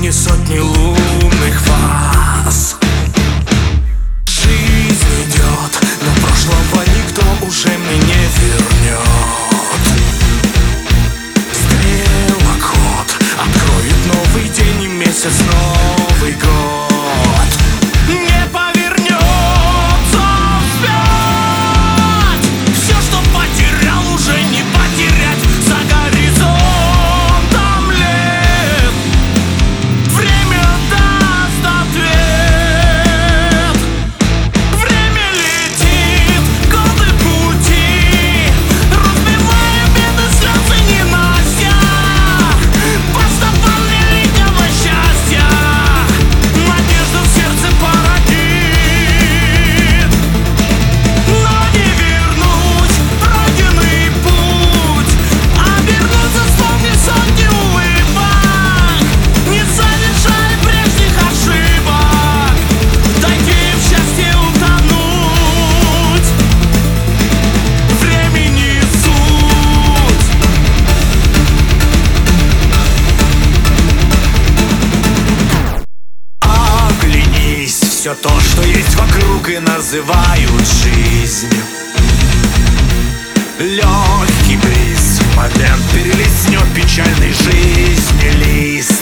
сотни лунных фаз. Жизнь идет, но прошлого никто уже мне не вернет. Стрелокод откроет новый день и месяц, Новый год. Не повернется вспять. Все, что потерял, уже не потерять. За горизонтом лет время даст ответ. Время летит, годы пути, разбивая беды, слезы, ненастья. По стопам великого счастья надежда в сердце породит. Но не вернуть пройденный путь, обернуться, вспомнив сотни улыбок, не совершая прежних ошибок, дойти в счастье утонуть. Времени суть. Оглянись, все то, что есть вокруг, и называют жизнь. Легкий бриз, момент перелистнет печальной жизни лист.